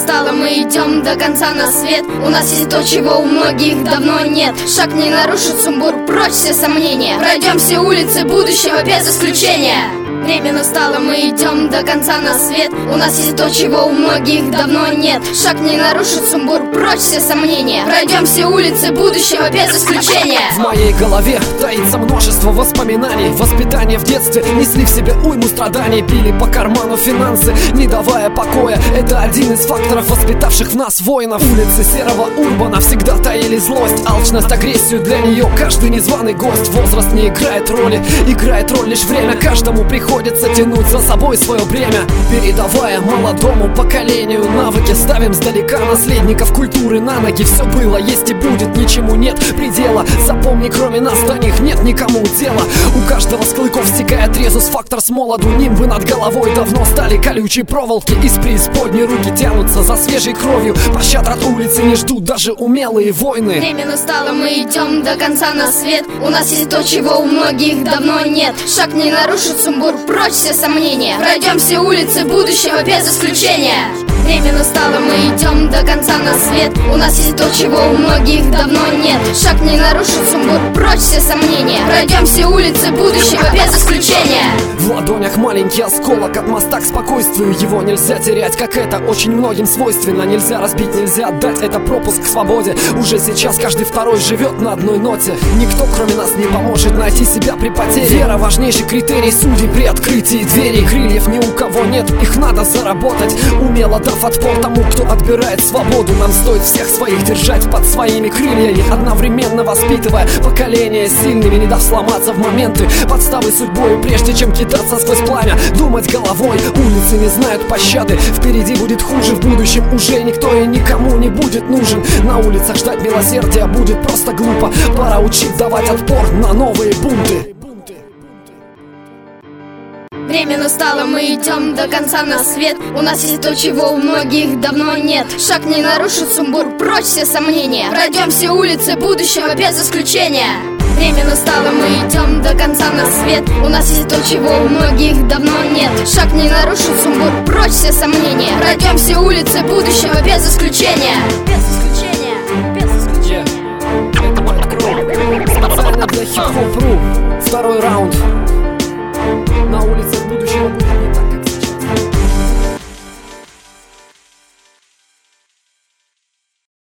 настало, мы идем до конца на свет. У нас есть то, чего у многих давно нет. Шаг не нарушит сумбур, прочь все сомнения. Пройдем все улицы будущего без исключения. Время настало, мы идем до конца на свет. У нас есть то, чего у многих давно нет. Шаг не нарушит сумбур, прочь все сомнения. Пройдем все улицы будущего без исключения. В моей голове таится множество воспоминаний. Воспитание в детстве несли в себе уйму страданий. Били по карману финансы, не давая покоя. Это один из факторов, воспитавших в нас воинов. Улицы серого урбана всегда таили злость, алчность, агрессию. Для нее каждый незваный гость. Возраст не играет роли, играет роль лишь время. Каждому приходится тянуть за собой свое бремя, передавая молодому поколению навыки. Ставим сдалека наследников культуры на ноги. Все было, есть и будет, ничему нет предела. Запомни, кроме нас до них нет никому дела. У каждого с клыков стекает резус, фактор с молоду. Нимбы над головой давно стали колючие проволоки. Из преисподней руки тянутся за свежей кровью. Пощад от улицы не ждут даже умелые воины. Время настало, мы идем до конца на свет. У нас есть то, чего у многих давно нет. Шаг не нарушит сумбур, прочь все сомнения. Пройдем все улицы будущего без исключения. Время настало, мы идем до конца на свет. У нас есть то, чего у многих давно нет. Шаг не нарушит сумбур, прочь все сомнения. Пройдем все улицы будущего без исключения. В ладонях маленький осколок от моста к спокойствию. Его нельзя терять, как это очень многим свойственно. Нельзя разбить, нельзя отдать, это пропуск к свободе. Уже сейчас каждый второй живет на одной ноте. Никто кроме нас не поможет найти себя при потере. Вера — важнейший критерий судей при открытии дверей. Крыльев ни у кого нет, их надо заработать, умело дав отпор тому, кто отбирает свободу. Нам стоит всех своих держать под своими крыльями, одновременно воспитывая поколение сильными, не дав сломаться в моменты подставы судьбой. Прежде чем кидаться сквозь пламя, думать головой. Улицы не знают пощады, впереди будет хуже. В будущем уже никто и никому не будет нужен. На улицах ждать милосердия будет просто глупо. Пора учить давать отпор на новые бунты. Время настало, мы идем до конца на свет. У нас есть то, чего у многих давно нет. Шаг не нарушит сумбур, прочь все сомнения. Пройдем все улицы будущего без исключения. Время настало, мы идем до конца на свет. У нас есть то, чего у многих давно нет. Шаг не нарушит сумбур, прочь все сомнения. Пройдем все улицы будущего без исключения. Без исключения, без исключения. Это White Crow, специально для хип-хоп.ру. Второй раунд на улице